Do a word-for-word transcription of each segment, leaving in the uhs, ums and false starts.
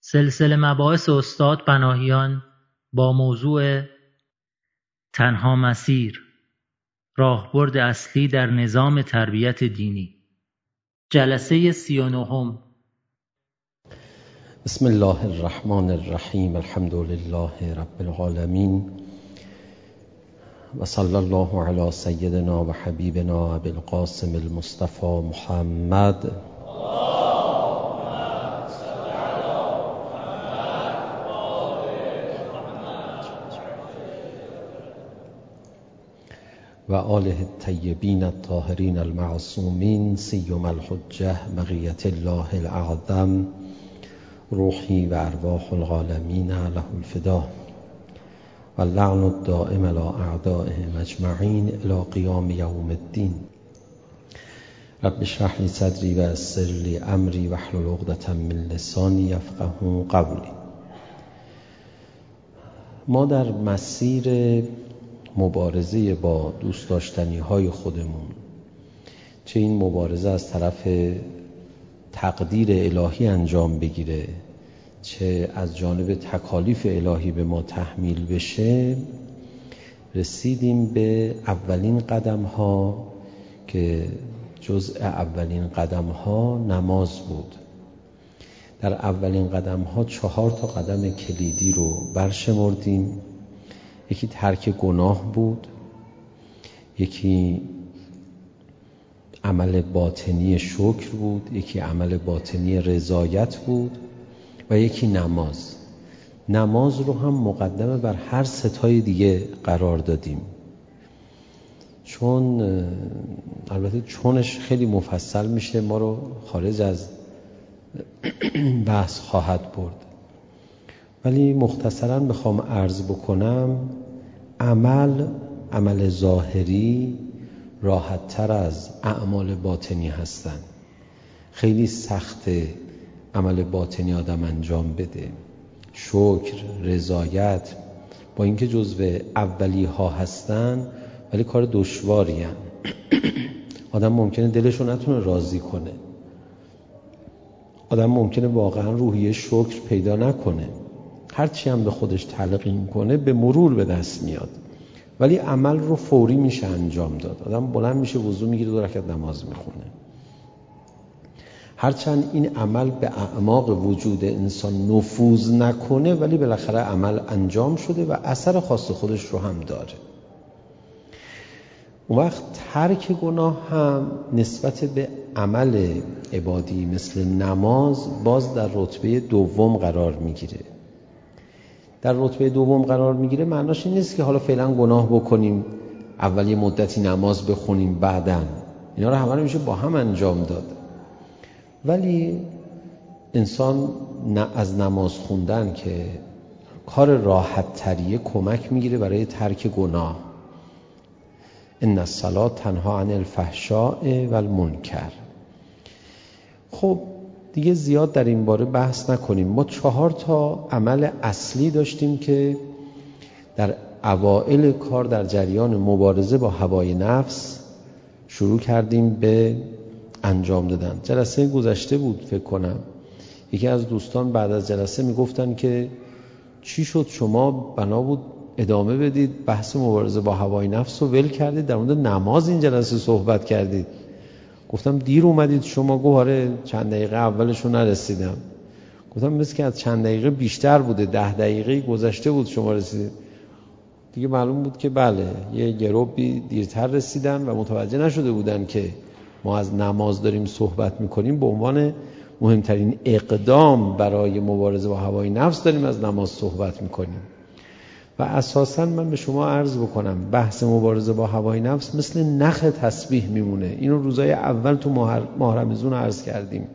سلسله مباحث استاد پناهیان با موضوع تنها مسیر، راهبرد اصلی در نظام تربیت دینی، جلسه سی و نهم. بسم الله الرحمن الرحیم. الحمد لله رب العالمین و صلی الله علی سیدنا و حبیبنا ابی القاسم المصطفى محمد و آله الطیبین الطاهرین المعصومین سیما الحجة بقیة الله الاعظم روحی و ارواح العالمین له الفدا و اللعن الدائم علی اعدائهم اجمعین الی قیام یوم الدین. رب اشرح لی صدری و یسر لی امری واحلل عقدة من لسانی یفقهوا قولی. ما در مسیر مبارزه با دوست داشتنی های خودمون، چه این مبارزه از طرف تقدیر الهی انجام بگیره چه از جانب تکالیف الهی به ما تحمیل بشه، رسیدیم به اولین قدم ها که جزء اولین قدم ها نماز بود. در اولین قدم ها چهار تا قدم کلیدی رو برشمردیم. یکی ترک گناه بود، یکی عمل باطنی شکر بود، یکی عمل باطنی رضایت بود و یکی نماز. نماز رو هم مقدمه بر هر ستای دیگه قرار دادیم، چون البته چونش خیلی مفصل میشه، ما رو خارج از بحث خواهد برد، ولی مختصراً بخوام عرض بکنم، عمل عمل ظاهری راحت تر از اعمال باطنی هستن. خیلی سخته عمل باطنی آدم انجام بده. شکر، رضایت با اینکه جزو اولی ها هستن ولی کار دشواری هن. آدم ممکنه دلشو نتونه راضی کنه، آدم ممکنه واقعا روحیه شکر پیدا نکنه، هرچی هم به خودش تلقین کنه به مرور به دست میاد، ولی عمل رو فوری میشه انجام داد. آدم بلند میشه، وضو میگیره، دو رکعت نماز میخونه. هرچند این عمل به اعماق وجود انسان نفوذ نکنه، ولی بالاخره عمل انجام شده و اثر خاص خودش رو هم داره. اون وقت ترک گناه هم نسبت به عمل عبادی مثل نماز باز در رتبه دوم قرار میگیره. در رتبه دوم قرار میگیره معناش این نیست که حالا فعلا گناه بکنیم، اول یه مدتی نماز بخونیم، بعداً اینا رو همه رو میشه با هم انجام داد. ولی انسان از نماز خوندن که کار راحت تریه کمک میگیره برای ترک گناه. ان الصلاة تنها عن الفحشاء و المنکر. خب دیگه زیاد در این باره بحث نکنیم. ما چهار تا عمل اصلی داشتیم که در اوائل کار در جریان مبارزه با هوای نفس شروع کردیم به انجام دادن. جلسه گذشته بود فکر کنم، یکی از دوستان بعد از جلسه میگفتن که چی شد شما بنا بود ادامه بدید بحث مبارزه با هوای نفس رو ول کردید، در مورد نماز این جلسه صحبت کردید. گفتم دیر اومدید شما. گفت آره چند دقیقه اولشو نرسیدم. گفتم مثل که از چند دقیقه بیشتر بوده، ده دقیقه گذشته بود شما رسیدید. دیگه معلوم بود که بله یه گروهی دیرتر رسیدن و متوجه نشده بودن که ما از نماز داریم صحبت میکنیم، به عنوان مهمترین اقدام برای مبارزه با هوای نفس داریم از نماز صحبت میکنیم. و اساساً من به شما عرض بکنم بحث مبارزه با هوای نفس مثل نخ تسبیح میمونه. اینو روزای اول تو ماه رمضان عرض کردیم.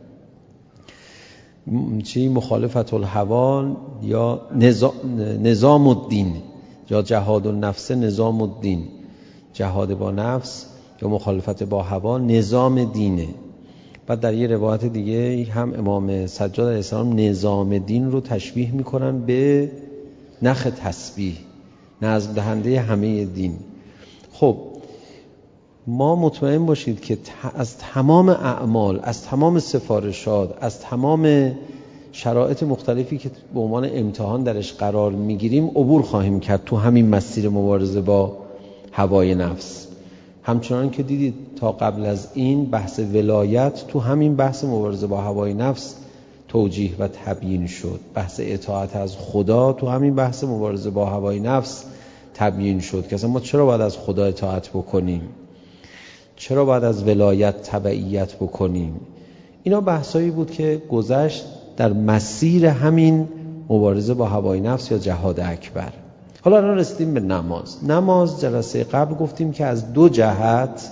چی مخالفت الهوا یا نظام الدین یا جهاد النفس نظام الدین، جهاد با نفس یا مخالفت با هوا نظام دینه. بعد در یه روایت دیگه هم امام سجاد علیه السلام نظام دین رو تشبیه میکنن به نخ تسبیح، نظم دهنده همه دین. خب ما مطمئن باشید که از تمام اعمال، از تمام سفارشات، از تمام شرایط مختلفی که به عنوان امتحان درش قرار میگیریم عبور خواهیم کرد تو همین مسیر مبارزه با هوای نفس. همچنان که دیدید تا قبل از این بحث ولایت تو همین بحث مبارزه با هوای نفس توجیه و تبیین شد. بحث اطاعت از خدا تو همین بحث مبارزه با هوای نفس تبیین شد که اصلا ما چرا باید از خدا اطاعت بکنیم، چرا باید از ولایت تبعیت بکنیم. اینا بحثایی بود که گذشت در مسیر همین مبارزه با هوای نفس یا جهاد اکبر. حالا الان رسیدیم به نماز. نماز جلسه قبل گفتیم که از دو جهت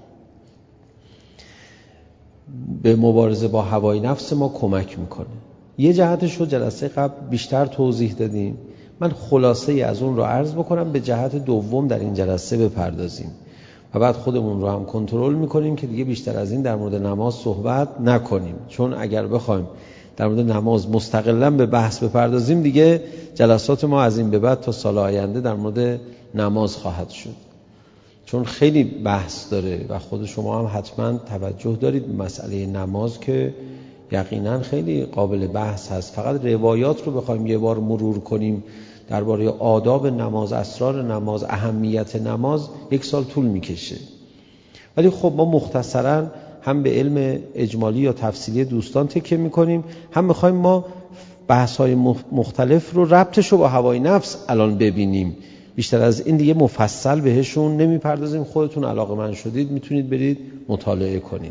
به مبارزه با هوای نفس ما کمک میکنه. یه جهتش رو جلسه قبل بیشتر توضیح دادیم، من خلاصه ای از اون رو عرض بکنم، به جهت دوم در این جلسه بپردازیم و بعد خودمون رو هم کنترل میکنیم که دیگه بیشتر از این در مورد نماز صحبت نکنیم، چون اگر بخوایم در مورد نماز مستقلاً به بحث بپردازیم دیگه جلسات ما از این به بعد تا سال آینده در مورد نماز خواهد شد، چون خیلی بحث داره و خود شما هم حتما توجه دارید به مسئله نماز که یقینا خیلی قابل بحث هست. فقط روایات رو بخوایم یه بار مرور کنیم درباره آداب نماز، اسرار نماز، اهمیت نماز، یک سال طول میکشه. ولی خب ما مختصراً هم به علم اجمالی یا تفصیلی دوستان تکیه میکنیم، هم میخوایم ما بحث‌های مختلف رو ربطش رو با هوای نفس الان ببینیم. بیشتر از این دیگه مفصل بهشون نمیپردازیم. خودتون علاقه‌مند شدید میتونید برید مطالعه کنید.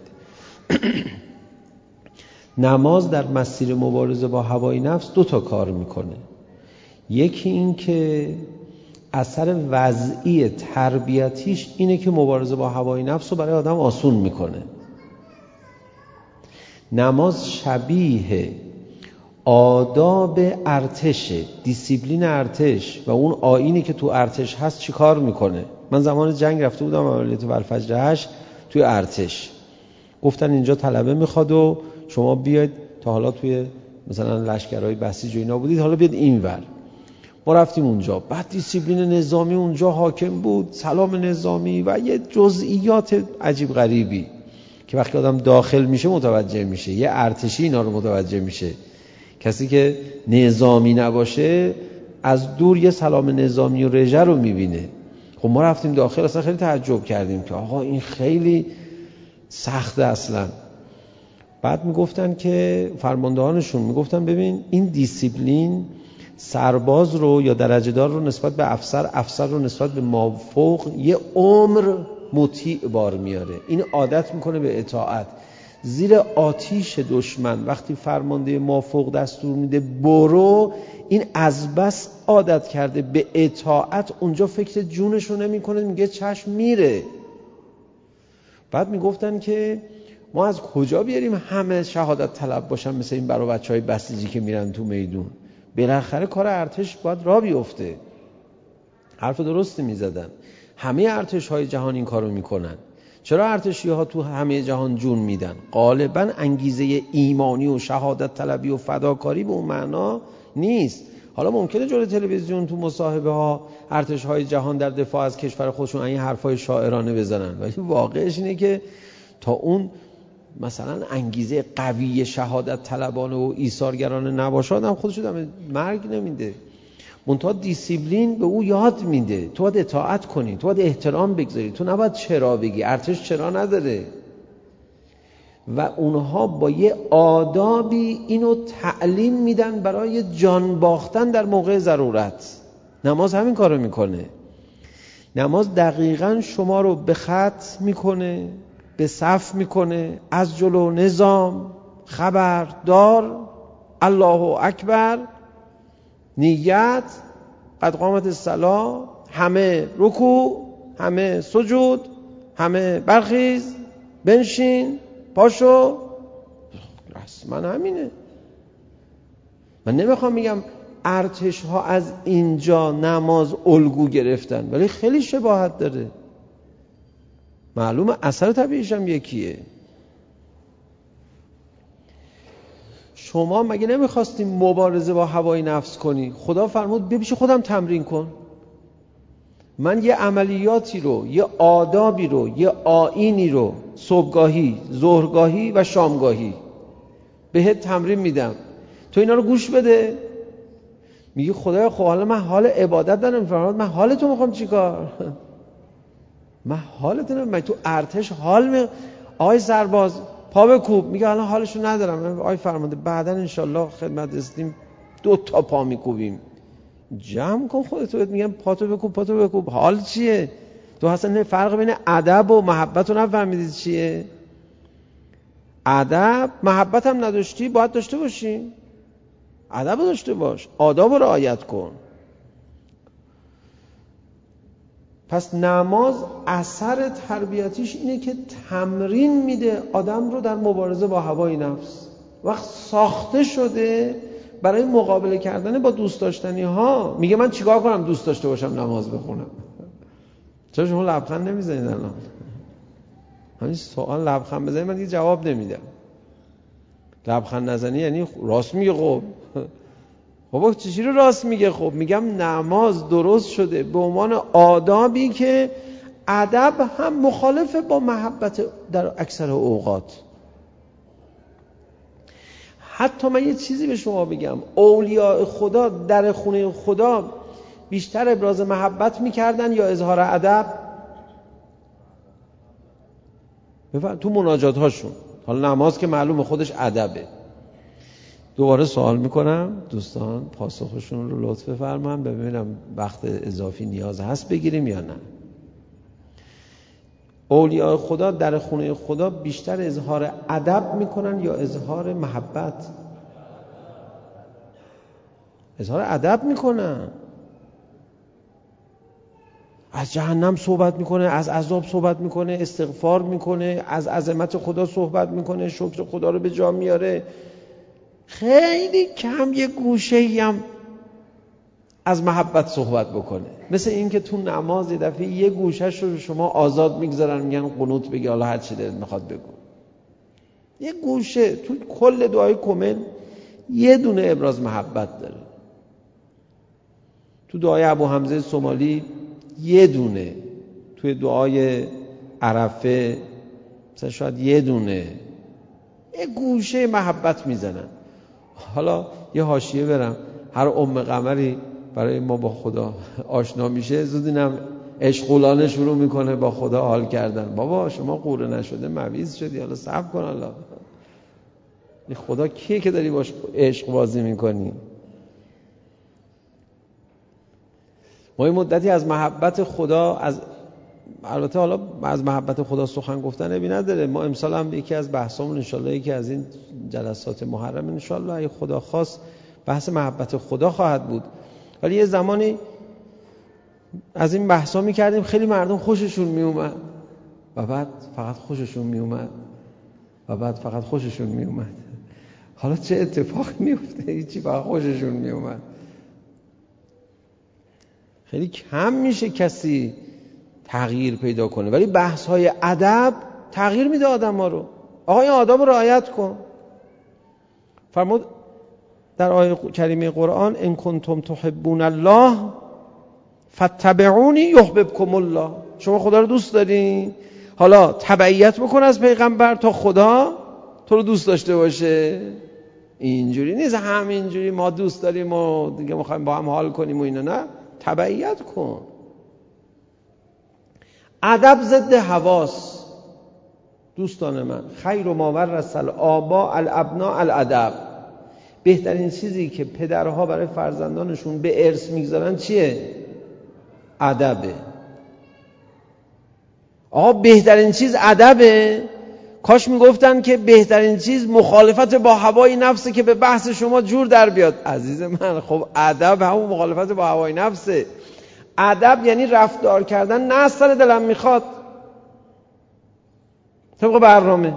نماز در مسیر مبارزه با هوای نفس دو تا کار میکنه. یکی این که اثر وضعی تربیتیش اینه که مبارزه با هوای نفس رو برای آدم آسون میکنه. نماز شبیه آداب ارتش، دیسیپلین ارتش و اون آیینی که تو ارتش هست چی کار میکنه. من زمان جنگ رفته بودم عملیات والفجر هشت توی ارتش، گفتن اینجا طلبه میخواد و شما بیاید، تا حالا توی مثلا لشکرهای بسیج و اینا بودید، حالا بیاید اینور. ما رفتیم اونجا، بعد دیسیپلین نظامی اونجا حاکم بود، سلام نظامی و یه جزئیات عجیب غریبی که وقتی آدم داخل میشه متوجه میشه، یه ارتشی اینا رو متوجه میشه. کسی که نظامی نباشه از دور یه سلام نظامی و رژه رو میبینه. خب ما رفتیم داخل، اصلا خیلی تعجب کردیم که آقا این خیلی سخته اصلا. بعد میگفتن که فرماندهانشون میگفتن ببین این دیسیپلین سرباز رو یا درجه دار رو نسبت به افسر، افسر رو نسبت به مافوق یه عمر مطیع بار میاره. این عادت میکنه به اطاعت. زیر آتیش دشمن وقتی فرمانده مافوق دستور میده برو، این از بس عادت کرده به اطاعت، اونجا فکر جونش رو نمی کنه، میگه چشم میره. بعد میگفتن که ما از کجا بیاریم همه شهادت طلب باشن مثل این برای بچهای بسیجی که میرن تو میدون؟ بالاخره کار ارتش باید راه بیفته. حرف درستی میزدن. همه ارتش‌های جهان این کارو میکنن. چرا ارتشی‌ها تو همه جهان جون میدن؟ غالباً انگیزه ایمانی و شهادت طلبی و فداکاری به اون معنا نیست. حالا ممکنه جلوی تلویزیون تو مصاحبه ها ارتش‌های جهان در دفاع از کشور خودشون این حرفای شاعرانه بزنن، ولی واقعش اینه که تا اون مثلا انگیزه قوی شهادت طلبانه و ایثارگرانه نباشه آدم خودش رو دم مرگ نمیده. منتها دیسیپلین به او یاد میده تو باید اطاعت کنی، تو باید احترام بگذاری، تو نباید چرا بگی. ارتش چرا نداره و اونها با یه آدابی اینو تعلیم میدن برای جان باختن در موقع ضرورت. نماز همین کارو میکنه. نماز دقیقاً شما رو به خط میکنه، به صف میکنه، از جلو نظام، خبردار، الله اکبر، نیت، قد قامت الصلاة، همه رکوع، همه سجود، همه برخیز، بنشین، پاشو. رسما همینه. من نمیخوام میگم ارتش ها از اینجا نماز الگو گرفتن، ولی خیلی شباهت داره. معلومه اثر طبیعیش هم یکیه. شما مگه نمیخواستی مبارزه با هوای نفس کنی؟ خدا فرمود بیا پیش خودم تمرین کن. من یه عملیاتی رو، یه آدابی رو، یه آیینی رو صبحگاهی، ظهرگاهی و شامگاهی بهت تمرین میدم. تو اینا رو گوش بده. میگی خدایا خب حالا من حال عبادت دارم، فرمان من حال تو میخوام چیکار؟ من حالت نمیدونم، تو ارتش حال می آقای سرباز پا بکوب، میگه الان حالشو ندارم. آقای فرمانده بعداً انشالله خدمت رسیدیم دو تا پا میکوبیم. جمع کن خودت، بهت میگم پاتو بکوب پاتو بکوب. حال چیه؟ تو اصلا فرق بین ادب و محبت رو نفهمیدی چیه؟ ادب محبت هم نداشتی باید داشته باشی، ادب رو داشته باش، آداب رو رعایت کن. پس نماز اثر تربیتیش اینه که تمرین میده آدم رو در مبارزه با هوای نفس. وقت ساخته شده برای مقابله کردن با دوست داشتنی ها. میگه من چیکار کنم دوست داشته باشم نماز بخونم؟ چرا شما لبخند نمیزنید الان؟ همین سوال لبخند بزنید من دیگه جواب نمیدم. لبخند نزنی یعنی راست میگه. خب بابا چی رو راست میگه؟ خب میگم نماز درست شده به عنوان آدابی که ادب هم مخالفه با محبت در اکثر اوقات. حتی من یه چیزی به شما بگم، اولیاء خدا در خونه خدا بیشتر ابراز محبت میکردن یا اظهار ادب؟ بفرمایید تو مناجات هاشون. حالا نماز که معلومه خودش ادبه. دوباره سوال میکنم دوستان پاسخشون رو لطف بفرمایید، ببینم وقت اضافی نیاز هست بگیریم یا نه. اولیاء خدا در خونه خدا بیشتر اظهار ادب میکنن یا اظهار محبت؟ اظهار ادب میکنن. از جهنم صحبت میکنه، از عذاب صحبت میکنه، استغفار میکنه، از عظمت خدا صحبت میکنه، شکر خدا رو به جا میاره. خیلی کم یه گوشه‌ای هم از محبت صحبت بکنه. مثل این که تو نماز یه دفعه یه گوشه‌ش رو شما آزاد میگذارن میگن قنوت بگی، حالا هر چی دلت میخواد بگو. یه گوشه تو کل دعای کمل یه دونه ابراز محبت داره. تو دعای ابو حمزه سومالی یه دونه، توی دعای عرفه مثلا شاید یه دونه، یه گوشه محبت میزنن. حالا یه حاشیه برم، هر ام قمری برای ما با خدا آشنا میشه زود اینم عشقولانه شروع میکنه با خدا حال کردن. بابا شما قوره نشده مویز شدی، حالا صبر کن. الله این خدا کیه که داری باش عشق بازی میکنی؟ ما این مدتی از محبت خدا، از البته حالا از محبت خدا سخن گفتن ابی نداره. ما امسال هم یکی از بحثامون انشالله یکی از این جلسات محرم انشالله اگه خدا خواست بحث محبت خدا خواهد بود. ولی یه زمانی از این بحثا میکردیم خیلی مردم خوششون میومد و بعد فقط خوششون میومد و بعد فقط خوششون میومد. حالا چه اتفاقی میفته؟ هیچی، فقط خوششون میومد. خیلی کم میشه کسی تغییر پیدا کنه، ولی بحث های ادب تغییر میده آدم ها رو. آقا این آداب رو رعایت کن. فرمود در آیه کریمه قرآن ان کنتم تحبون الله فاتبعونی یحببکم الله. شما خدا رو دوست داری؟ حالا تبعیت بکن از پیغمبر تا خدا تو رو دوست داشته باشه. اینجوری نیست همینجوری ما دوست داریم و دیگه میخوایم با هم حال کنیم و اینا. نه، تبعیت کن. ادب ضد هواست. دوستان من، خیر ما ورث الآباء الابناء الادب. بهترین چیزی که پدرها برای فرزندانشون به ارث میگذارن چیه؟ ادبه. آقا بهترین چیز ادبه. کاش میگفتن که بهترین چیز مخالفت با هوای نفسه که به بحث شما جور در بیاد. عزیز من، خب ادب همون مخالفت با هوای نفسه. ادب یعنی رفتار کردن نه از سر دلم میخواد، طبق برنامه.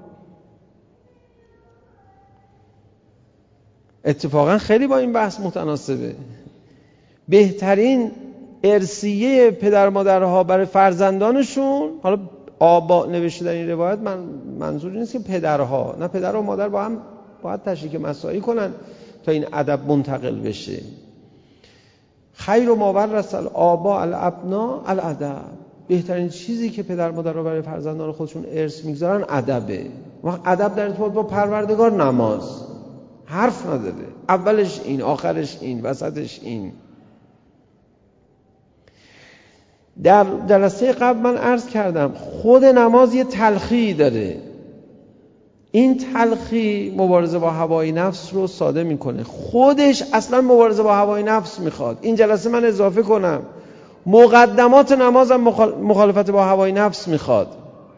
اتفاقا خیلی با این بحث متناسبه. بهترین ارثیه پدر مادرها برای فرزندانشون، حالا آبا نوشته در این روایت، من منظور نیست که پدرها، نه، پدر و مادر با هم باید تشریک مساعی کنن تا این ادب منتقل بشه. خیر ما ورث الآباء الابناء الادب. بهترین چیزی که پدر مادر رو برای فرزندان خودشون ارث میگذارن ادبه. وقت ادب در ارتباط با پروردگار نماز، حرف نداره. اولش این، آخرش این، وسطش این. در جلسه قبل من عرض کردم خود نماز یه تلخی داره. این تلخی مبارزه با هوای نفس رو ساده میکنه. خودش اصلا مبارزه با هوای نفس میخواد. این جلسه من اضافه کنم مقدمات نماز هم مخالفت با هوای نفس میخواد.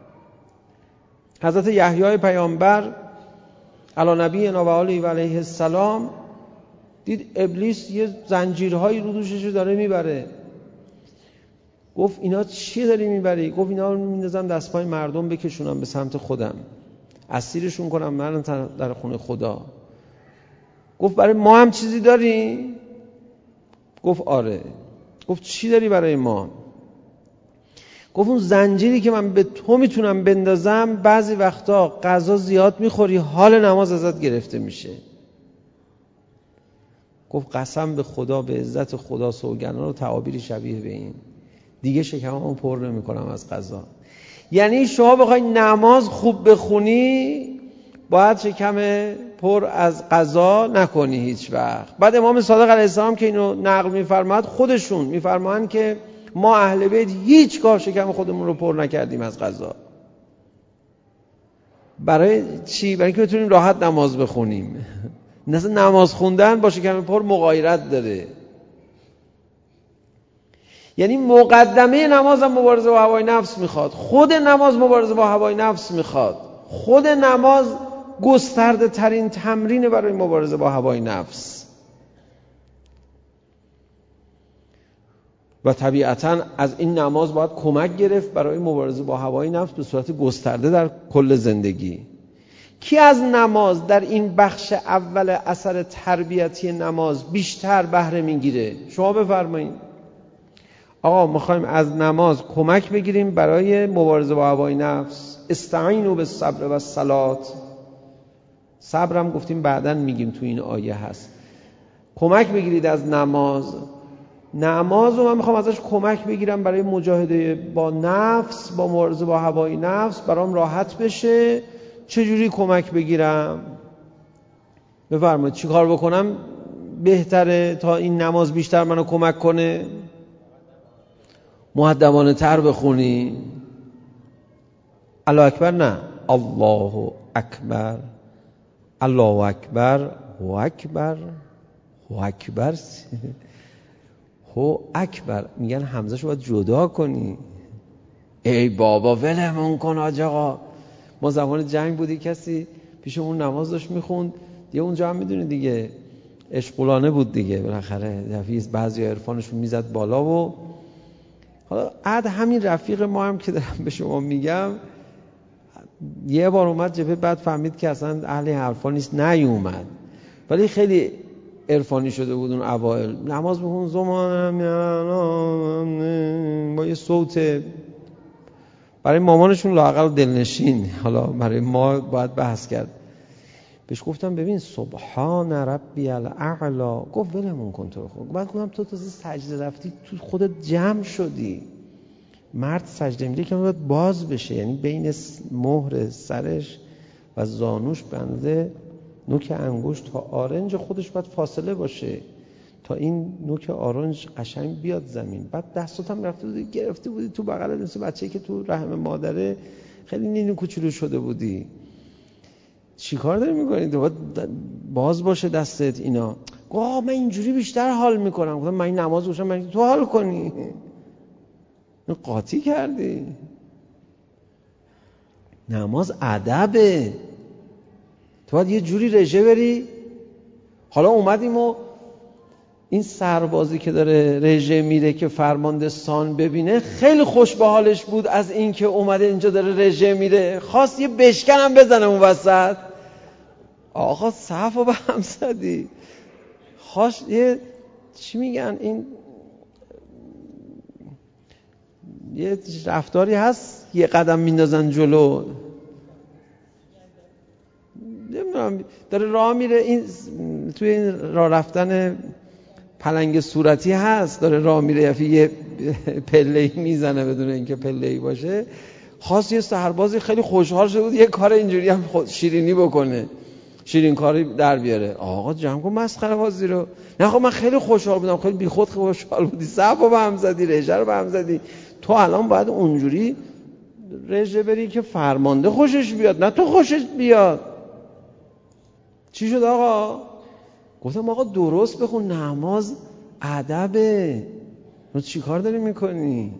حضرت یحیی پیامبر علی نبینا و آله و علیه السلام دید ابلیس یه زنجیرهایی رو دوشش داره میبره. گفت اینا چی داری میبری؟ گفت اینا رو میندازم دست پای مردم بکشونم به سمت خودم، اسیرشون کنم من در خونه خدا. گفت برای ما هم چیزی داری؟ گفت آره. گفت چی داری برای ما؟ گفت اون زنجیری که من به تو میتونم بندازم بعضی وقتا غذا زیاد میخوری حال نماز ازت گرفته میشه. گفت قسم به خدا، به عزت خدا سوگندان و تعابیری شبیه به این دیگه شکممو پر نمیکنم از غذا. یعنی شما بخوای نماز خوب بخونی باید شکم پر از غذا نکنی هیچ وقت. بعد امام صادق علیه السلام که اینو نقل میفرماد خودشون میفرمایند که ما اهل بیت هیچگاه شکم خودمون رو پر نکردیم از غذا. برای چی؟ برای اینکه بتونیم راحت نماز بخونیم. مثلا نماز خوندن با شکم پر مغایرت داره. یعنی مقدمه نماز هم مبارزه با هوای نفس میخواد. خود نماز مبارزه با هوای نفس میخواد. خود نماز گسترده ترین تمرین برای مبارزه با هوای نفس. و طبیعتاً از این نماز باید کمک گرفت برای مبارزه با هوای نفس به صورت گسترده در کل زندگی. کی از نماز در این بخش اول اثر تربیتی نماز بیشتر بهره میگیره؟ شما بفرمایید. آقا میخوایم از نماز کمک بگیریم برای مبارزه با هوای نفس. استعینوا بالصبر و الصلاة. صبرم گفتیم بعداً میگیم تو این آیه هست. کمک بگیرید از نماز. نماز رو من میخوام ازش کمک بگیرم برای مجاهده با نفس، با مبارزه با هوای نفس، برام راحت بشه. چجوری کمک بگیرم؟ بفرمایید چی کار بکنم بهتره تا این نماز بیشتر منو کمک کنه؟ مؤدبانه تر بخونی. الله اکبر نه، الله اکبر، الله اکبر، هو اکبر، هو اکبر، هو اکبر. میگن حمزه‌شو باید جدا کنی. ای بابا ولمون کن حاج آقا. ما زمان جنگ بودی کسی پیشمون نماز داشت میخوند دیگه، اونجا هم میدونی دیگه اشغولانه بود دیگه، بالاخره دفعی بعضی عرفانشون میزد بالا. و حالا عد همین رفیق ما هم که دارم به شما میگم یه بار اومد جبهه، بعد فهمید که اصلا اهل حرفا نیست نیومد، ولی خیلی عرفانی شده بود اون اوائل. نماز بخون زمانم با یه صوت برای مامانشون لااقل دلنشین، حالا برای ما باید بحث کرد. بهش گفتم ببین سبحان ربی الاعلا. گفت ولمون کن تو رو خود. بعد گفتم تو تازه سجده رفتی تو خودت جمع شدی. مرد سجده میده که باید باز بشه، یعنی بین مهر سرش و زانوش بنده نوک انگشت تا آرنج خودش باید فاصله باشه تا این نوک آرنج قشنگ بیاد زمین. بعد دستات هم رفته بودی گرفته بودی تو بغل دست بچه‌ای که تو رحم مادره خیلی نینو کوچولو شده بودی. چی کار داری میکنی؟ باید باز باشه دستت. اینا آقا من اینجوری بیشتر حال میکنم. گفتم من این نماز گوشم من تو حال کنی. قاطی کردی. نماز ادبه. تو باید یه جوری رژه بری. حالا اومدیم و این سربازی که داره رژه میره که فرمانده سان ببینه خیلی خوش به حالش بود از این که اومده اینجا داره رژه میره، خواست یه بشکنم بزنه اون وسط. آقا صفو به هم زدی. خواست یه چی میگن این یه رفتاری هست یه قدم میندازن جلو، داره راه میره این توی این راه رفتن پلنگ صورتی هست، داره راه میره یه پله‌ای میزنه بدون اینکه پله‌ای باشه. خواست یه سربازی خیلی خوشحال شده بود یه کار اینجوری هم شیرینی بکنه. شیرین کاری در بیاره. آقا جمع کن مسخره بازی رو. نه خب من خیلی خوشحال بودم، خیلی بیخود خوشحال بودی، صفو به هم زدی، رژه رو به هم زدی، تو الان باید اونجوری رژه بری که فرمانده خوشش بیاد، نه تو خوشش بیاد. چی شد آقا؟ گفتم آقا درست بخون، نماز ادبه، تو چی کار داری میکنی؟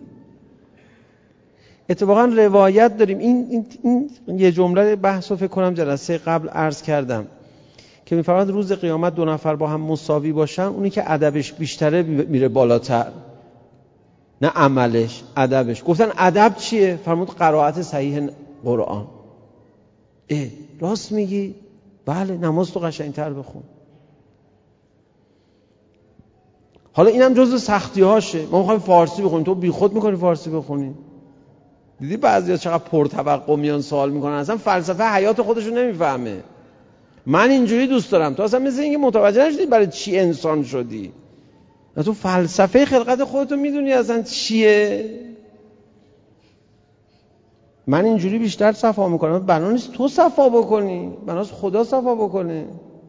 اتفاقا روایت داریم، این, این, این یه جمله بحث رو فکر کنم جلسه قبل عرض کردم که میفرماد روز قیامت دو نفر با هم مساوی باشن، اونی که ادبش بیشتره میره بالاتر، نه عملش، ادبش. گفتن ادب چیه؟ فرمود قرائت صحیح قرآن. اه راست میگی؟ بله، نماز تو قشنگتر بخون. حالا اینم جزو سختی هاشه، ما میخوایم فارسی بخونیم، تو بیخود میکنی فارسی بخونی. دیدی بعضیا چقدر پرتوقع میان سوال میکنن، اصلا فلسفه حیات خودشو نمیفهمه. من اینجوری دوست دارم، تو اصلا مثل اینکه متوجه نشدی برای چی انسان شدی، تو فلسفه خلقت خودتو میدونی اصلا چیه. من اینجوری بیشتر صفا میکنم، بنا نیست تو صفا بکنی، بناست خدا صفا بکنه.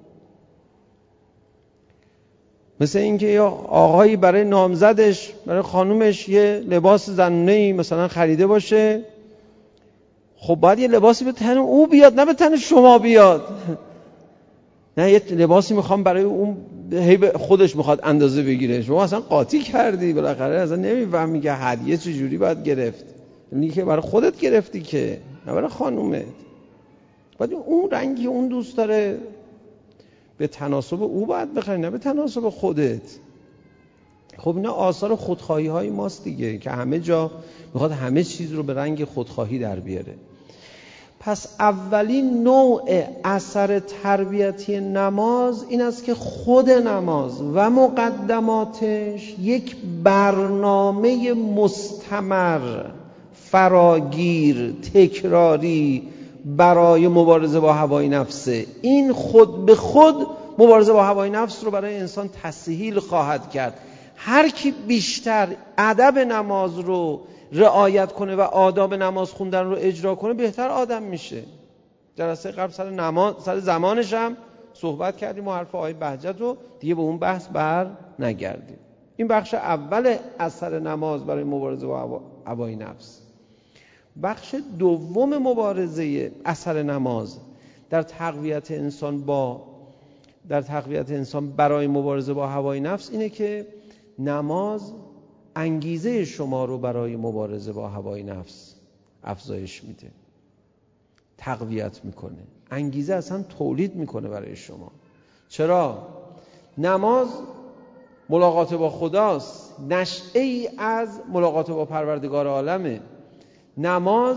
مثل اینکه یا آقایی برای نامزدش، برای خانومش یه لباس زنونه‌ای مثلا خریده باشه، خب باید یه لباسی به تن او بیاد، نه به تن شما بیاد. نه یه لباسی میخوام برای اون خودش میخواد اندازه بگیره، شما اصلا قاطی کردی، بالاخره اصلا نمیفهمی که هدیه چجوری باید گرفت. یعنی که برای خودت گرفتی که نه برای خانومت. باید اون رنگی اون دوست داره به تناسب او باید بخری، نه به تناسب خودت. خب اینا آثار خودخواهی های ماست دیگه که همه جا میخواد همه چیز رو به رنگ خودخواهی در بیاره. پس اولین نوع اثر تربیتی نماز این است که خود نماز و مقدماتش یک برنامه مستمر، فراگیر، تکراری برای مبارزه با هوای نفسه. این خود به خود مبارزه با هوای نفس رو برای انسان تسهیل خواهد کرد. هر کی بیشتر ادب نماز رو رعایت کنه و آداب نماز خوندن رو اجرا کنه بهتر آدم میشه. جلسه قبل سر نماز سر زمانش هم صحبت کردیم و حرف آقای بهجت رو دیگه به اون بحث بر نگردیم. این بخش اول اثر نماز برای مبارزه با هوای نفس. بخش دوم مبارزه اثر نماز در تقویت انسان با در تقویت انسان برای مبارزه با هوای نفس اینه که نماز انگیزه شما رو برای مبارزه با هوای نفس افزایش میده، تقویت میکنه، انگیزه اصلا تولید میکنه برای شما. چرا؟ نماز ملاقات با خداست، نشأه ای از ملاقات با پروردگار عالمه. نماز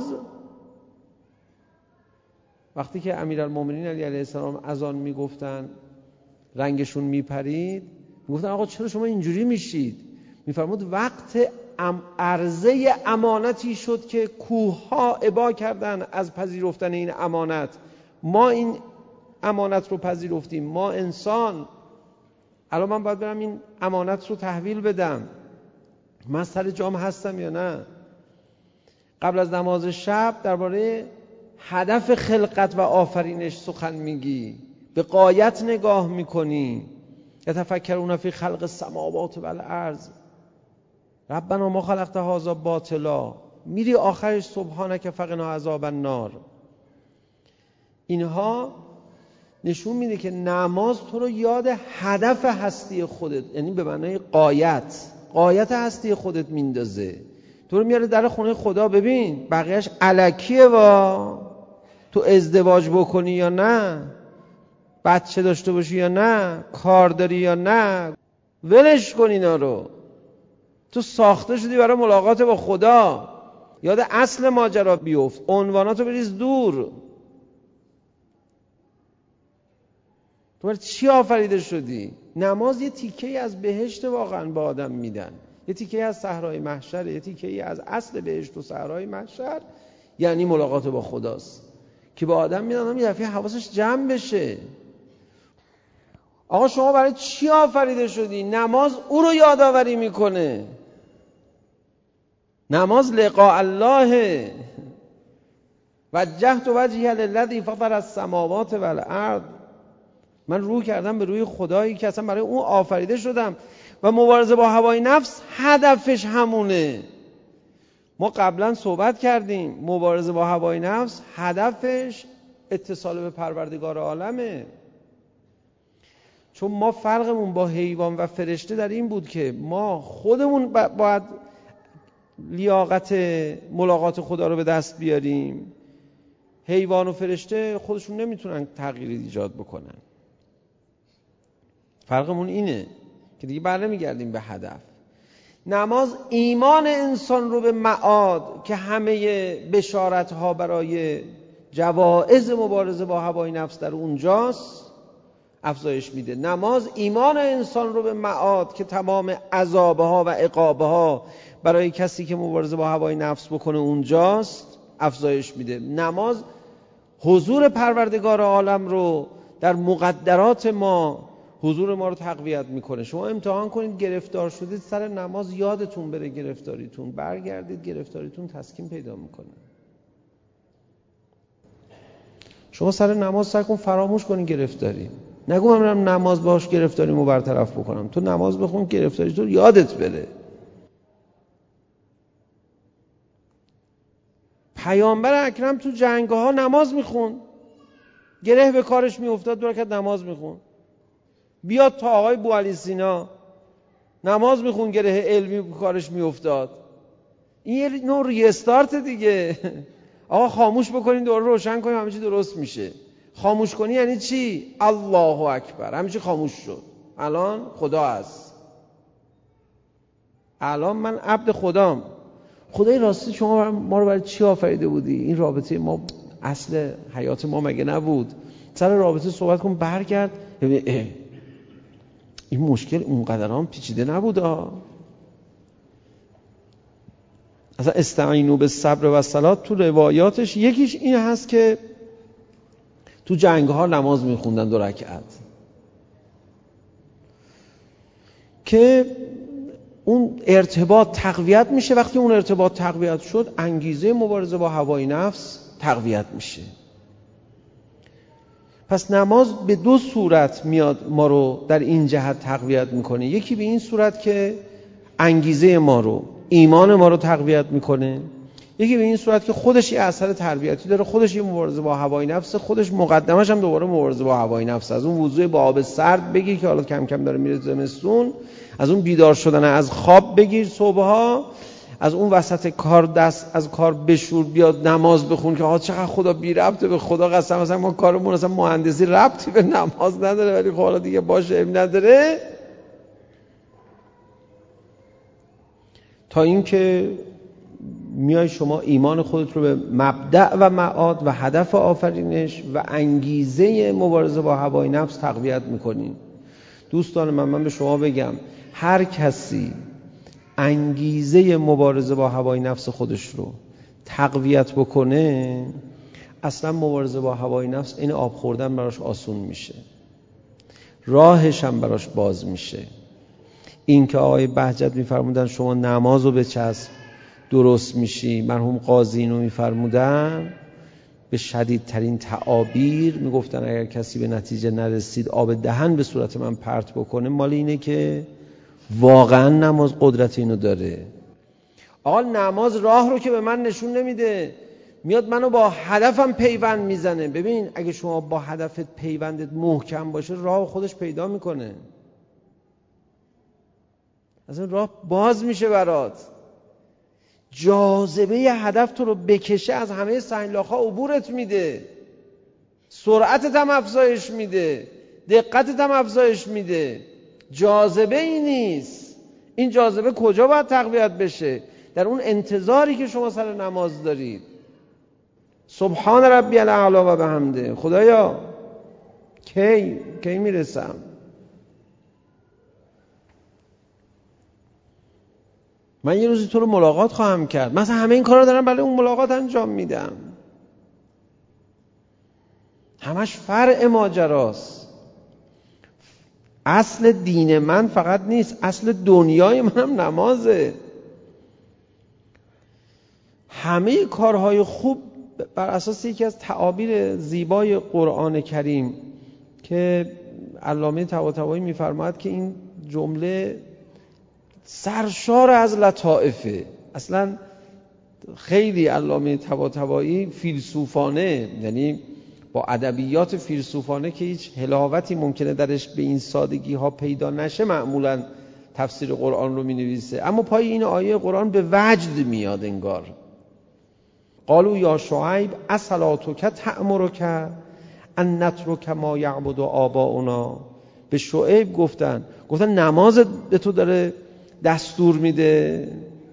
وقتی که امیرالمومنین علی علیه السلام اذان میگفتن رنگشون میپرید، میگفتن آقا چرا شما اینجوری میشید؟ میفرمود وقت عرضه امانتی شد که کوه‌ها ابا کردن از پذیرفتن این امانت. ما این امانت رو پذیرفتیم، ما انسان. الان من باید برم این امانت رو تحویل بدم، من سر جام هستم یا نه؟ قبل از نماز شب درباره هدف خلقت و آفرینش سخن میگی، به غایت نگاه میکنی. یتفکرون فی خلق السماوات و الارض ربنا ما خلقت هذا باطلا، میری آخرش سبحانک فقنا عذاب النار. اینها نشون میده که نماز تو رو یاد هدف هستی خودت، یعنی به معنای غایت غایت هستی خودت میندازه. تو رو میاره در خونه خدا، ببین بقیهش الکیه، وا تو ازدواج بکنی یا نه، بچه داشته باشی یا نه، کار داری یا نه، ولش کن اینا رو. تو ساخته شدی برای ملاقات با خدا. یاد اصل ماجرا بیفت، عنواناتو بریز دور. تو برای چی آفریده شدی؟ نماز یه تیکه‌ای از بهشت واقعا به آدم میدن، یه تیکه‌ای از صحرای محشر، یه تیکه‌ای از اصل بهشت و صحرای محشر، یعنی ملاقات با خداست که به آدم میدن یه دفعه حواسش جمع بشه. آقا شما برای چی آفریده شدی؟ نماز او رو یادآوری میکنه. نماز لقاء الله. وجهت وجهی للذی فطر السماوات والارض من رو کردم به روی خدایی که اصلا برای اون آفریده شدم و مبارزه با هوای نفس هدفش همونه. ما قبلا صحبت کردیم مبارزه با هوای نفس هدفش اتصال به پروردگار عالمه. چون ما فرقمون با حیوان و فرشته در این بود که ما خودمون باید لیاقت ملاقات خدا رو به دست بیاریم. حیوان و فرشته خودشون نمیتونن تغییری ایجاد بکنن. فرقمون اینه که دیگه بر نمیگردیم به هدف. نماز ایمان انسان رو به معاد که همه بشارت‌ها برای جوائز مبارزه با هوای نفس در اونجاست افزایش میده. نماز ایمان انسان رو به معاد که تمام عذابها و عقابها برای کسی که مبارزه با هوای نفس بکنه اونجاست افزایش میده. نماز حضور پروردگار عالم رو در مقدرات ما حضور ما رو تقویت میکنه. شما امتحان کنید گرفتار شدید سر نماز یادتون بره گرفتاریتون، برگردید گرفتاریتون تسکین پیدا میکنه. شما سر نماز سعی کن فراموش کنید گرفتاری. نگو من برم نماز باش گرفتاریمو برطرف بکنم. تو نماز بخون گرفتاری تو یادت بره. پیامبر اکرم تو جنگ‌ها نماز میخون، گره به کارش میافتاد دو رکعت نماز میخون. بیاد تا آقای بوعلی سینا نماز میخون گره علمی به کارش میافتاد. این یه نوع ریستارت دیگه. آقا خاموش بکنین دوباره روشن کنیم همه چی درست میشه. خاموش کنی یعنی چی؟ الله اکبر همه چی خاموش شد. الان خدا هست. الان من عبد خدام. خدای راستی شما ما رو برای چی آفریده بودی؟ این رابطه ما اصل حیات ما مگه نبود؟ سر رابطه صحبت کن برگرد ببین این مشکل اونقدر هم پیچیده نبود ها. اصلا استعینوا بالصبر و الصلاة تو روایاتش یکیش این هست که تو جنگ ها نماز میخوندن دو رکعت که اون ارتباط تقویت میشه. وقتی اون ارتباط تقویت شد انگیزه مبارزه با هوای نفس تقویت میشه. پس نماز به دو صورت میاد ما رو در این جهت تقویت میکنه. یکی به این صورت که انگیزه ما رو ایمان ما رو تقویت میکنه. یکی به این صورت که خودش یه اثر تربیتی داره، خودش یه مبارزه با هوای نفس، خودش مقدمش هم دوباره مبارزه با هوای نفس. از اون وضوء با آب سرد بگیر که حالا کم کم داره میره زمستون، از اون بیدار شدن از خواب بگیر صبحها، از اون وسط کار دست از کار بشور بیاد نماز بخون که آقا چقدر خدا بی ربطه به خدا قسم مثلا ما کارمون اصلا مهندسی ربطی به نماز نداره ولی خب حالا دیگه باشه اب نداره. تا اینکه میای شما ایمان خودت رو به مبدأ و معاد و هدف آفرینش و انگیزه مبارزه با هوای نفس تقویت میکنین. دوستان من من به شما بگم هر کسی انگیزه مبارزه با هوای نفس خودش رو تقویت بکنه اصلا مبارزه با هوای نفس این آب خوردن براش آسون میشه، راهش هم براش باز میشه. این که آقای بهجت میفرمودن شما نماز رو بچسب درست میشی، مرحوم قاضی اینو میفرمودن به شدیدترین تعابیر میگفتن اگر کسی به نتیجه نرسید آب دهن به صورت من پرت بکنه مال اینه که واقعا نماز قدرت اینو داره. آقا نماز راه رو که به من نشون نمیده، میاد منو با هدفم پیوند میزنه. ببین اگه شما با هدفت پیوندت محکم باشه راه خودش پیدا میکنه، اصلا راه باز میشه برات. جاذبه ی هدف تو رو بکشه از همه سنگلاخ‌ها عبورت میده، سرعتت هم افزایش میده، دقتت هم افزایش میده. جاذبه ای نیست. این جاذبه کجا باید تقویت بشه؟ در اون انتظاری که شما سر نماز دارید. سبحان ربی الاعلی و بحمده، خدایا کی کی میرسم؟ من یه روزی تو رو ملاقات خواهم کرد. مثلا همه این کارا دارم برای اون ملاقات انجام میدم. همش فرع ماجراست. اصل دین من فقط نیست، اصل دنیای منم نمازه. همه کارهای خوب بر اساس یکی از تعابیر زیبای قرآن کریم که علامه طباطبایی میفرماید که این جمله سرشار از لطائفه. اصلا خیلی علامه طباطبایی فیلسوفانه، یعنی با ادبیات فیلسوفانه که هیچ حلاوتی ممکنه درش به این سادگی ها پیدا نشه معمولا تفسیر قرآن رو می نویسه، اما پای این آیه قرآن به وجد میاد انگار. قالوا یا شعیب اصلاتک تأمرک ان نترک ما یعبد آباؤنا. به شعیب گفتن گفتن نمازت به تو داره دستور میده.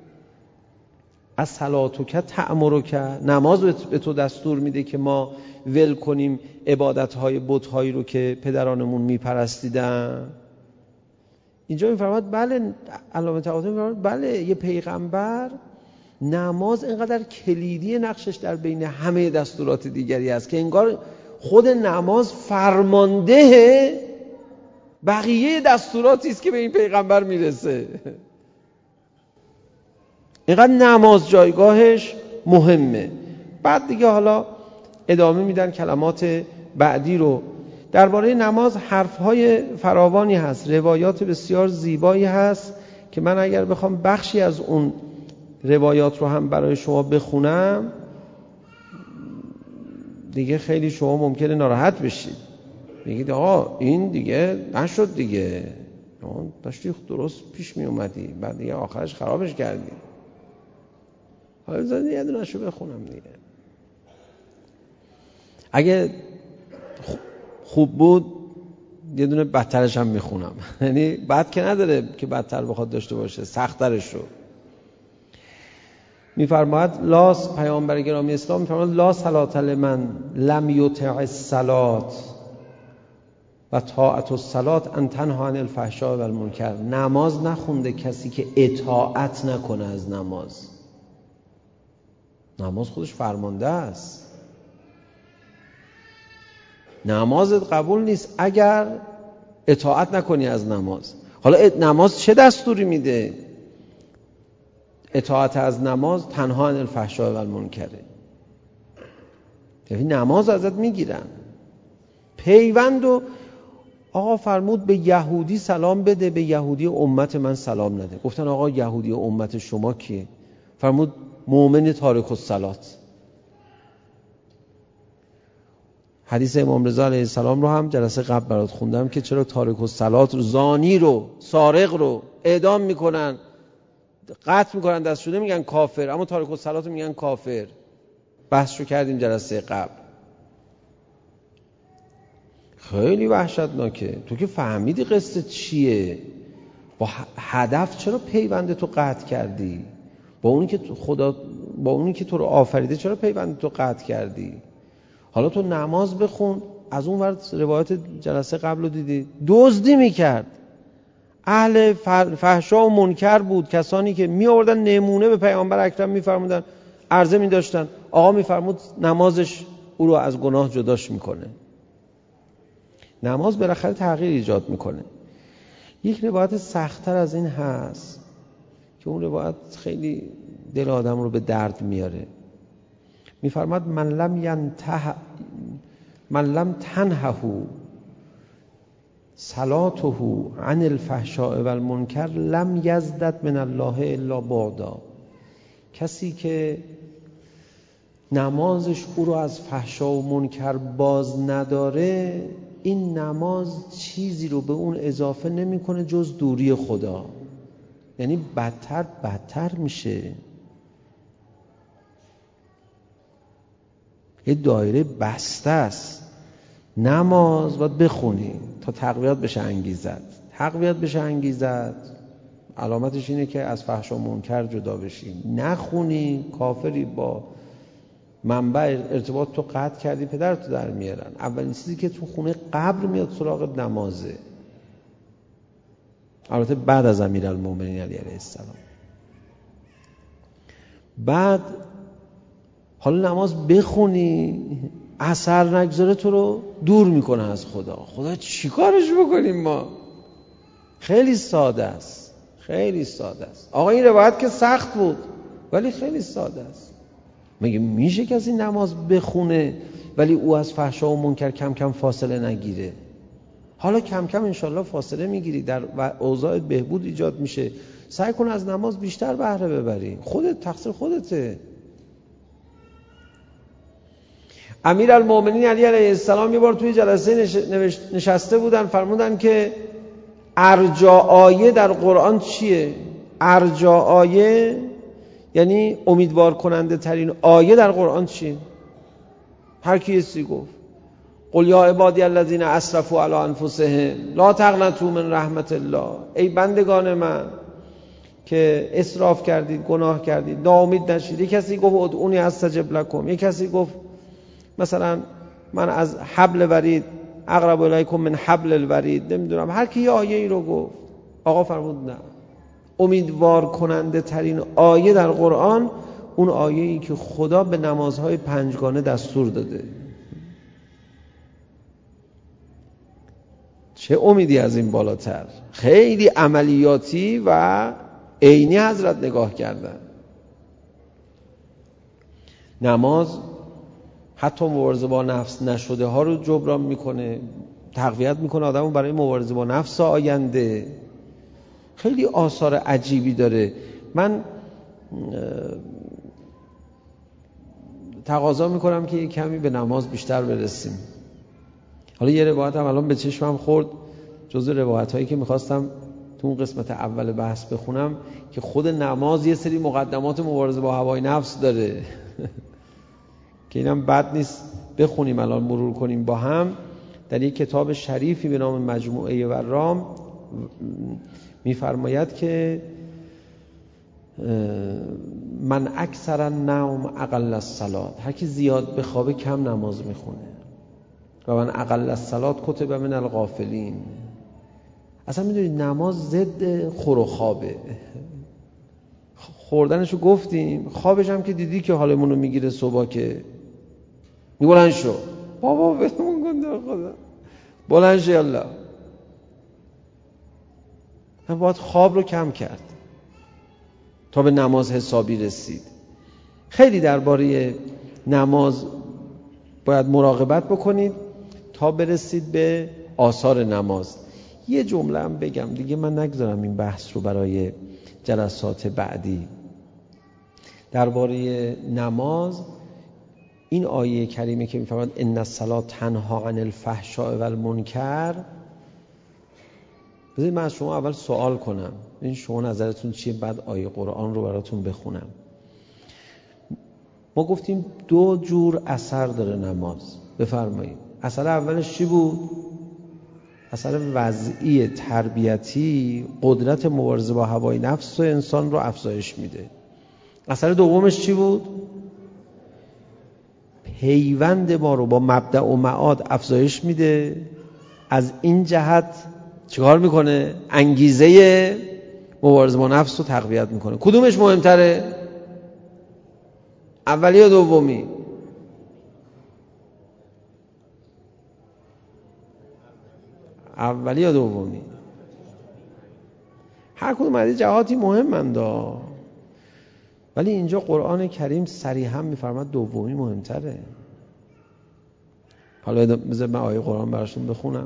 اصلاتک تأمرک، نماز به تو دستور میده که ما ول کنیم عبادت‌های بت‌هایی رو که پدرانمون میپرستیدن. اینجا میفرماد بله، علامه طباطبایی میفرماد بله، یه پیغمبر نماز اینقدر کلیدی نقشش در بین همه دستورات دیگری است که انگار خود نماز فرمانده بقیه دستوراتی است که به این پیغمبر میرسه. اینقدر نماز جایگاهش مهمه. بعد دیگه حالا ادامه میدن کلمات بعدی رو. درباره نماز حرفهای فراوانی هست، روایات بسیار زیبایی هست که من اگر بخوام بخشی از اون روایات رو هم برای شما بخونم دیگه خیلی شما ممکنه ناراحت بشید، میگید آقا این دیگه نشد دیگه، داشتی درست پیش می اومدی بعد دیگه آخرش خرابش کردی. حالا زدی یه دونشو بخونم دیگه، اگه خوب بود یه دونه بدترش هم میخونم. یعنی بد که نداره که بدتر بخواد داشته باشه، سخت‌ترش رو میفرماید. لاس پیامبر گرامی اسلام میفرماید لا صلات لمن لم یطع الصلات و طاعت الصلات ان تنها عن الفحشاء و المنکر. نماز نخونده کسی که اطاعت نکنه از نماز. نماز خودش فرمانده است. نمازت قبول نیست اگر اطاعت نکنی از نماز. حالا نماز چه دستوری میده؟ اطاعت از نماز تنها عن الفحشاء و المنکره، یعنی نماز ازت میگیرن. پیوند و آقا فرمود به یهودی سلام بده، به یهودی امت من سلام نده. گفتن آقا یهودی امت شما کیه؟ فرمود مؤمن تارک الصلات. حدیث امام رضا علیه السلام رو هم جلسه قبل برات خوندم که چرا تارک الصلات رو، زانی رو، سارق رو اعدام میکنن، قتل میکنن، دست شده میگن کافر، اما تارک الصلات رو میگن کافر. بحثشو کردیم جلسه قبل. خیلی وحشتناکه. تو که فهمیدی قصه چیه، با هدف چرا پیوند تو قطع کردی؟ با اونی که خدا با اونی که تو رو آفریده چرا پیوند تو قطع کردی؟ حالا تو نماز بخون، از اون ور روایت جلسه قبل رو دیدی، دزدی میکرد، اهل فحشا و منکر بود، کسانی که می آوردن نمونه به پیامبر اکرم میفرمودن، عرضه می داشتن، آقا میفرمود نمازش او رو از گناه جداش میکنه. نماز بالاخره تغییر ایجاد میکنه. یک روایت سخت‌تر از این هست که اون روایت خیلی دل آدم رو به درد میاره. میفرماد من لم ینته من لم تنهه صلاته عن الفحشاء و المنکر لم یزدد من الله الا بعدا. کسی که نمازش او رو از فحشا و منکر باز نداره، این نماز چیزی رو به اون اضافه نمیکنه جز دوری خدا. یعنی بدتر بدتر میشه. یه دایره بسته است. نماز باید بخونی تا تقویت بشه انگیزت. تقویت بشه انگیزت علامتش اینه که از فحشا و منکر جدا بشی. نخونی کافری، با منبع ارتباط تو قطع کردی، پدرتو در میارن. اولین چیزی که تو خونه قبر میاد سراغ نمازه. البته بعد از امیرالمومنین علی علیه السلام. بعد حالا نماز بخونی، اثر نگذاره تو رو دور میکنه از خدا. خدا چی کارش بکنیم ما؟ خیلی ساده است، خیلی ساده است. آقا این روایت که سخت بود ولی خیلی ساده است. مگه میشه کسی نماز بخونه ولی او از فحشا و منکر کم کم فاصله نگیره؟ حالا کم کم انشالله فاصله میگیری در و اوضاع بهبود ایجاد میشه. سعی کن از نماز بیشتر بهره ببری. خودت تقصیر خودته. امیرالمومنین علی علیه السلام یه بار توی جلسه نشسته بودن، فرمودن که ارجا آیه در قرآن چیه؟ ارجا آیه یعنی امیدوار کننده ترین آیه در قرآن چیه؟ هر کسی گفت قل یا عبادی الذین اسرفوا علی انفسهم لا تقنطوا من رحمت الله. ای بندگان من که اسراف کردید، گناه کردید، ناامید نشید. یک کسی گفت ادعونی استجب لکم، یک کسی گفت مثلا من از حبل ورید اقرب الیکم من حبل الورید، نمیدونم هر کی یه آیه ای رو گفت. آقا فرمود نه، امیدوار کننده ترین آیه در قرآن اون آیه ای که خدا به نمازهای پنجگانه دستور داده. چه امیدی از این بالاتر؟ خیلی عملیاتی و عینی حضرت نگاه کردن. نماز حتی مبارزه با نفس نشده ها رو جبران میکنه، تقویت میکنه آدمو برای مبارزه با نفس آینده. خیلی آثار عجیبی داره. من تقاضا میکنم که یک کمی به نماز بیشتر برسیم. حالا یه روایت هم الان به چشمم خورد، جزو روایت هایی که میخواستم تو اون قسمت اول بحث بخونم، که خود نماز یه سری مقدمات مبارزه با هوای نفس داره که اینم بد نیست بخونیم الان، مرور کنیم با هم. در یک کتاب شریفی به نام مجموعه ورام میفرماید که من اکثر النوم اقل الصلات، هر کی زیاد بخوابه کم نماز میخونه. و من اقل الصلات کتب من الغافلین. اصلا میدونید نماز ضد خور و خوابه. خوردنشو گفتیم، خوابش هم که دیدی که حالمونو میگیره صبح که میبلند شو بابا بهمون کن در خدا بلند شو یالله. من باید خواب رو کم کرد تا به نماز حسابی رسید. خیلی درباره نماز باید مراقبت بکنید تا برسید به آثار نماز. یه جمله هم بگم دیگه، من نگذارم این بحث رو برای جلسات بعدی. درباره نماز این آیه کریمه که میفرماد ان الصلاة تنها عن الفحشاء و المنکر، بذارید من از شما اول سوال کنم، این شما نظرتون چیه، بعد آیه قرآن رو براتون بخونم. ما گفتیم دو جور اثر داره نماز. بفرمایید اثر اولش چی بود؟ اثر وضعی تربیتی، قدرت مبارزه با هوای نفس و انسان رو افزایش میده. اثر دومش چی بود؟ پیوند ما رو با مبدأ و معاد افزایش میده. از این جهت چیکار میکنه؟ انگیزه مبارزه با نفس رو تقویت میکنه. کدومش مهمتره؟ اولی یا دومی؟ اولی یا دومی؟ هر کدوم از جهاتی مهمند، ولی اینجا قرآن کریم صریحا میفرماد دومی مهمتره. حالا بذار من آیه قرآن براشون بخونم.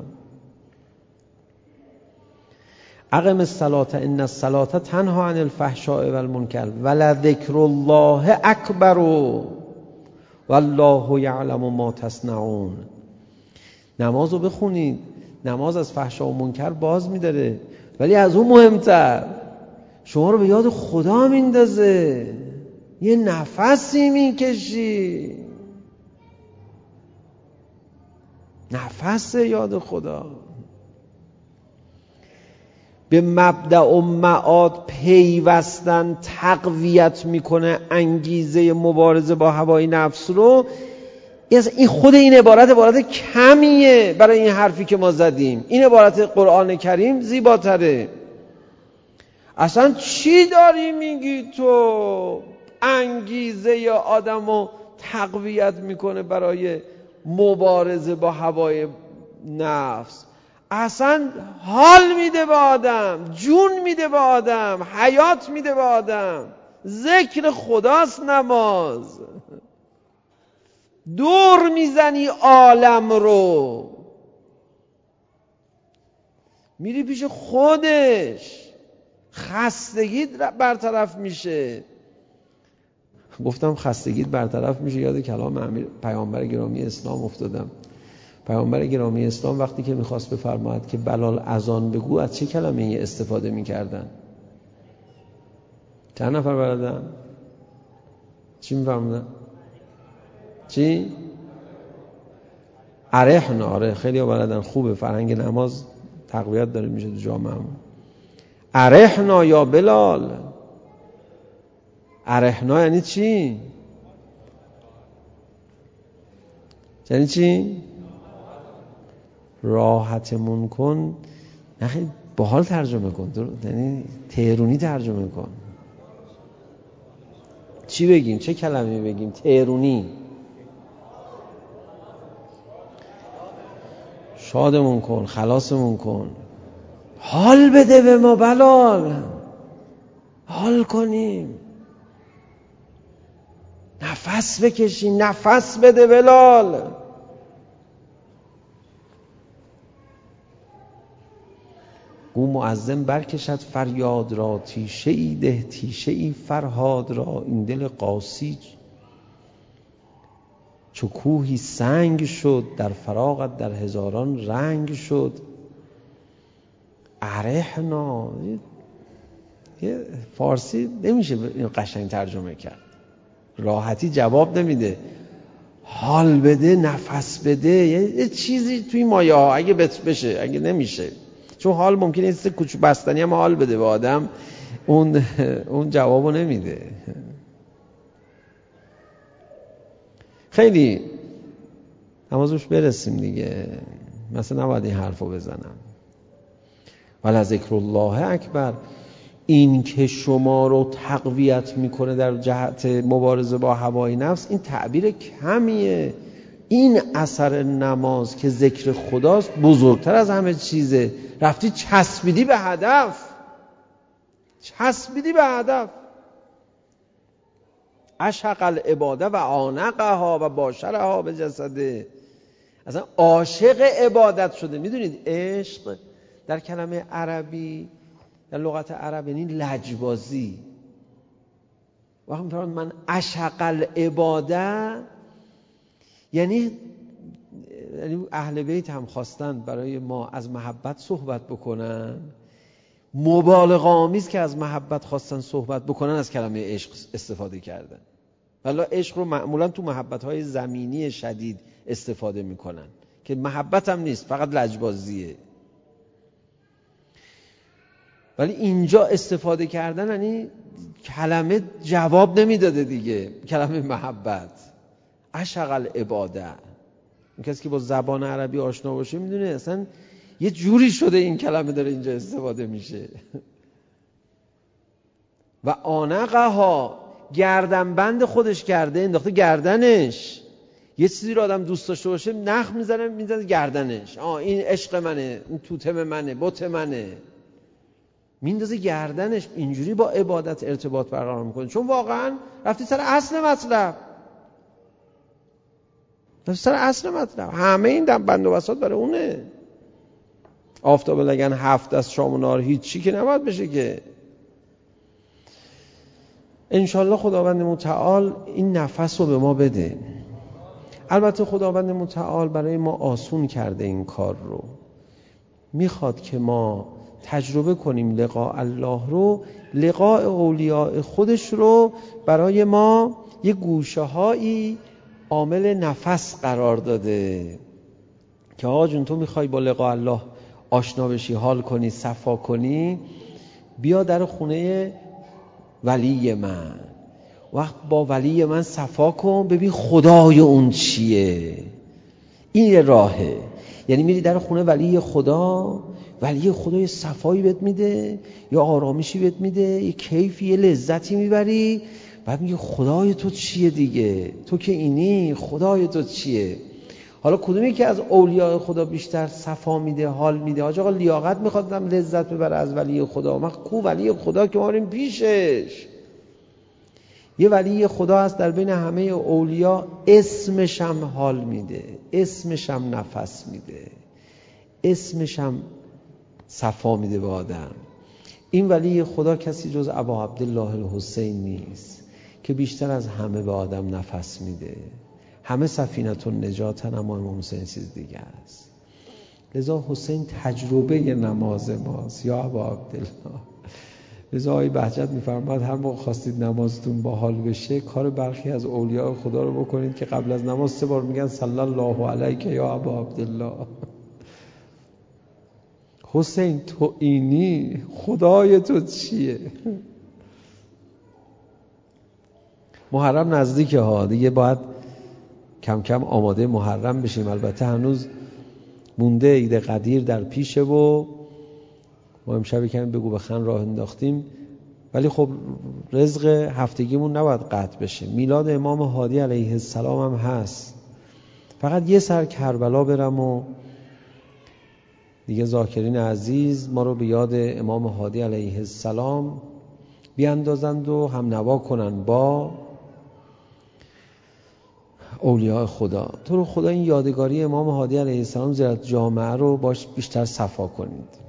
اقم الصلاة ان الصلاة تنها عن الفحشاء والمنکر ولذکر الله اکبر والله یعلم ما تصنعون. نماز رو بخونید، نماز از فحشا و منکر باز میداره، ولی از اون مهمتر شما رو به یاد خدا میندازه. یه نفسی میکشی، نفس یاد خدا. به مبدأ و معاد پیوستن تقویت میکنه انگیزه مبارزه با هوای نفس رو. این خود این عبارت عبارت کمیه برای این حرفی که ما زدیم. این عبارت قرآن کریم زیباتره. اصلا چی داری میگی تو؟ انگیزه یا آدم رو تقویت میکنه برای مبارزه با هوای نفس. اصلا حال میده به آدم، جون میده به آدم، حیات میده به آدم. ذکر خداست نماز. دور میزنی عالم رو. میری پیش خودش، خستگیت برطرف میشه. گفتم خستگیت برطرف میشه، یاد کلام امیر پیامبر گرامی اسلام افتادم. پیامبر گرامی اسلام وقتی که میخواست بفرماید که بلال اذان بگو، از چه کلمه‌ای استفاده میکردن؟ چند نفر بلدن؟ چی میفرمودن؟ چی؟ ارحنا. آره خیلی ها بلدن، خوبه، فرهنگ نماز تقویت داره میشه تو جامعه‌مون. ارحنا یا بلال. ارحنا یعنی چی؟ یعنی چی؟ راحتمون کن. نخی باحال ترجمه کن، یعنی تهرونی ترجمه کن. چی بگیم؟ چه کلمه بگیم؟ تهرونی. شادمون کن، خلاصمون کن، حال بده به ما بلال، حال کنیم، نفس بکشیم، نفس بده بلال. گو مؤذن برکشد فریاد را، تیشه ای ده تیشه ای فرهاد را. این دل قاسی چو کوهی سنگ شد، در فراقت در هزاران رنگ شد. ارحنا یه فارسی نمیشه این قشنگ ترجمه کرد، راحتی جواب نمیده. حال بده، نفس بده، یه چیزی توی مایه ها اگه بشه، اگه نمیشه، چون حال ممکنه یه کوچو بستنی هم حال بده به آدم، اون اون جوابو نمیده. خیلی نمازش برسیم دیگه، مثلا نباید این حرفو بزنم. ولی ذکر الله اکبر، این که شما رو تقویت میکنه در جهت مبارزه با هوای نفس، این تعبیر کمیه. این اثر نماز که ذکر خداست بزرگتر از همه چیزه. رفتی چسبیدی به هدف، چسبیدی به هدف. عشق العباده و آنقها و باشرها به جسده. اصلا عاشق عبادت شده. میدونید عشق در کلمه عربی، در لغت عرب، یعنی لجبازی. وقتی میفرماید من عشق العباده، یعنی یعنی اهل بیت هم خواستن برای ما از محبت صحبت بکنن، مبالغه آمیز که از محبت خواستن صحبت بکنن از کلمه عشق استفاده کردن. ولی عشق رو معمولا تو محبت‌های زمینی شدید استفاده میکنن که محبت هم نیست، فقط لجبازیه. ولی اینجا استفاده کردن یعنی کلمه جواب نمیداده دیگه، کلمه محبت. عشق العباده. این کسی که با زبان عربی آشنا باشه میدونه اصلا یه جوری شده این کلمه داره اینجا استفاده میشه. و آنقها، گردنبند خودش کرده، انداخته گردنش. یه چیزی رو آدم دوست داشته باشه نخ میزنه میزنه گردنش. آه این عشق منه، این توتم منه، بت منه، میندازه گردنش. اینجوری با عبادت ارتباط برقرار میکنه، چون واقعا رفتی سر اصل مطلب. رفتی سر اصل مطلب. همه این دم بند و بساط برای اونه. آفتاب لگن هفت از شام و نهار هیچی که نباید بشه که. انشالله خداوند متعال این نفس رو به ما بده. البته خداوند متعال برای ما آسون کرده این کار رو. میخواد که ما تجربه کنیم لقاء الله رو، لقاء اولیاء خودش رو برای ما یه گوشه هایی عامل نفس قرار داده که آقا جون تو میخوای با لقاء الله آشنا بشی، حال کنی، صفا کنی، بیا در خونه ولی من، وقت با ولی من صفا کن، ببین خدای اون چیه. این یه راهه. یعنی میری در خونه ولی خدا، ولی خدای صفایی بهت میده، یا آرامشی بهت میده، یه کیفی، یه لذتی میبری، بعد میگه خدای تو چیه دیگه، تو که اینی، خدای تو چیه. حالا کدومی که از اولیاء خدا بیشتر صفا میده، حال میده؟ حاج آقا لیاقت میخوادم لذت ببره از ولی خدا. من کو ولی خدا که ما بریم پیشش. یه ولی خدا هست در بین همه اولیا، اسمش هم حال میده، اسمش هم نفس میده، اسمش هم صفا میده به آدم. این ولی خدا کسی جز ابا عبدالله الحسین نیست که بیشتر از همه به آدم نفس میده. همه سفینه النجاتن، اما امام حسین چیز دیگه است. لذا حسین تجربه نماز ماست یا ابا عبدالله. لذا آقای بهجت میفرماد هر موقع خواستید نمازتون باحال بشه، کار برخی از اولیاء خدا رو بکنید که قبل از نماز سه بار میگن صلی الله علیک یا ابا عبدالله. حسین تو اینی، خدای تو چیه؟ محرم نزدیکه ها، دیگه باید کم کم آماده محرم بشیم. البته هنوز مونده، عید قدیر در پیشه و ما امشب کمی بگو بخن راه انداختیم، ولی خب رزق هفتگیمون نباید قطع بشه. میلاد امام هادی علیه السلام هم هست. فقط یه سر کربلا برم و دیگه ذاکرین عزیز ما رو به یاد امام هادی علیه السلام بیاندازند و هم نوا کنن با اولیاء خدا. تو رو خدا این یادگاری امام هادی علیه السلام زیرا جامعه رو باش بیشتر صفا کنید.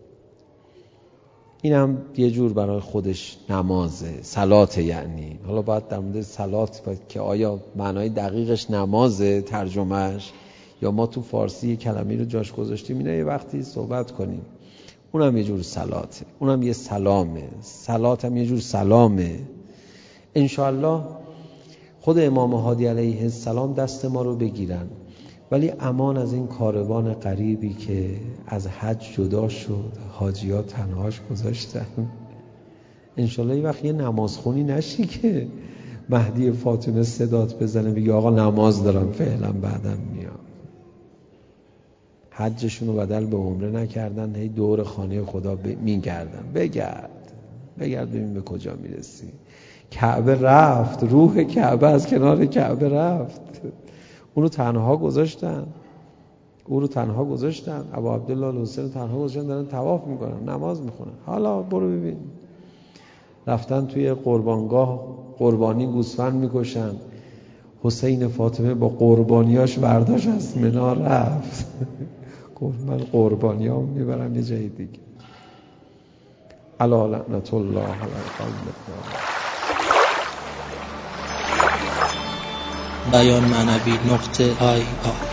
این هم یه جور برای خودش نمازه، صلات. یعنی حالا باید در مورد صلات باید که آیا معنای دقیقش نمازه ترجمهش، یا ما تو فارسی کلمه‌ای رو جاش گذاشتیم، اینا یه وقتی صحبت کنیم. اونم یه جور صلاته، اونم یه سلامه. صلات هم یه جور سلامه. انشاءالله خود امام هادی علیه السلام دست ما رو بگیرن، ولی امان از این کاروان غریبی که از حج جدا شد، حاجی‌ها تنهاش گذاشتن. انشالله یه وقت یه نمازخونی نشی که مهدی فاطمه صدات بزنه بگی آقا نماز دارم فعلا بعدم میام. حجشون رو بدل به عمره نکردن، هی دور خانه خدا ب... میگردن. بگرد بگرد ببین به کجا میرسی. کعبه رفت، روح کعبه از کنار کعبه رفت. اون رو تنها گذاشتن اون رو تنها گذاشتن ابا عبدالله الحسین رو تنها گذاشتن، دارن طواف میکنن، نماز میخونن. حالا برو ببین، رفتن توی قربانگاه قربانی گوسفند میکشن. حسین فاطمه با قربانیاش برداشت از منا رفت. گفت من قربانیام میبرم یه جای دیگه. الا لعنت الله علی القوم. بیان معنوی نقطه آی آی